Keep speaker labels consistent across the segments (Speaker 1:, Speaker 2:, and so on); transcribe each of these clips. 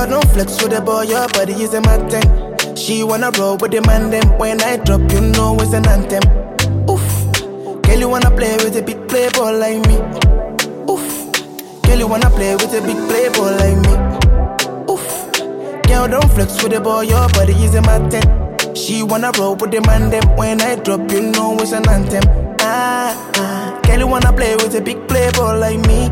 Speaker 1: Girl, don't flex with the boy, your body is a matten. She wanna roll with the man, them. When I drop, you know it's an anthem. Oof. Girl, you wanna play with a big playboy like me. Oof. Girl, you wanna play with a big playboy like me. Oof. Girl, don't flex with the boy, your body is a matten. She wanna roll with the man, them. When I drop, you know it's an anthem. Girl, you wanna play with a big playboy like me.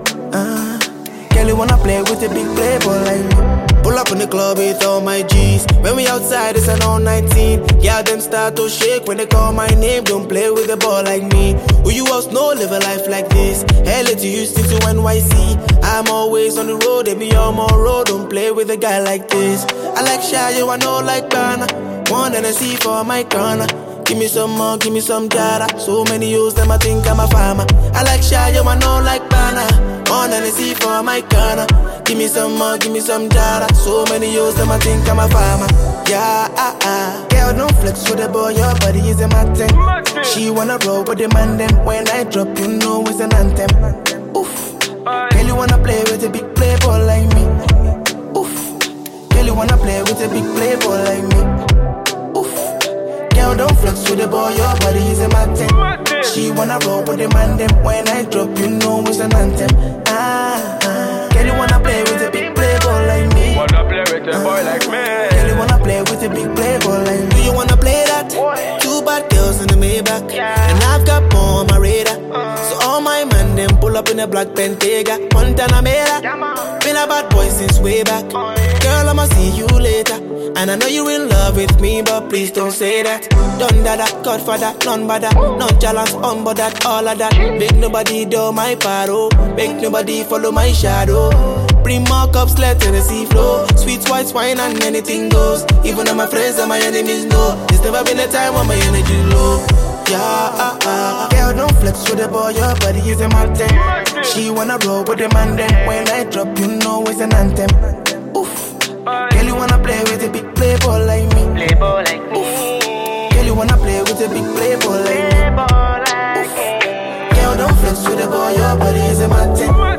Speaker 1: Girl, you wanna play with a big playboy like me. Pull up in the club with all my G's. When we outside, it's an all 19. Yeah, them start to shake when they call my name. Don't play with a ball like me. Who you else know live a life like this? LA to Houston to NYC. I'm always on the road, they be on my road. Don't play with a guy like this. I like Shayo, I know like Ghana. One and I see for my corner. Give me some more, give me some jara. So many years, them I think I'm a farmer. I like Shayo, I know like Bana. On and I see for my corner. Give me some more, give me some jara. So many years, them I think I'm a farmer. Yeah, girl, don't flex with the boy, your body is a matten. She wanna roll with the man, then when I drop, you know it's an anthem. Oof. Girl, you wanna play with a big playboy like me. Oof. Girl, you wanna play with a big playboy like me. Oof. Girl, don't flex with the boy, your body is a matten. She wanna roll with the man, then when I drop, you know it's an anthem. Girl, you wanna play with a big playboy like me.
Speaker 2: Wanna play with a boy like me.
Speaker 1: Girl, you wanna play with a big playboy like me. Do you wanna play that? Two bad girls in the Maybach, and I've got more on my radar. So all my man, them pull up in a black Bentayga, Montana Mera. Been a bad boy since way back. Girl, I'ma see you later. And I know you in love with me, but please don't say that. Done that, Godfather, none but that. Nonchalance, but that, all of that. Make nobody do my paro. Make nobody follow my shadow. Bring more cups, let Tennessee flow. Sweet white wine and anything goes. Even though my friends and my enemies know. There's never been a time when my energy low. Yeah, girl, don't flex with the boy, your body is a mountain. She wanna roll with the man, then when I drop, you know it's an anthem. Oof. Girl, you wanna play with a big playboy like me.
Speaker 3: Playboy like me.
Speaker 1: Oof. Girl, you wanna play with a big playboy like me. Oof. Girl, don't flex with the boy, your body is a mountain.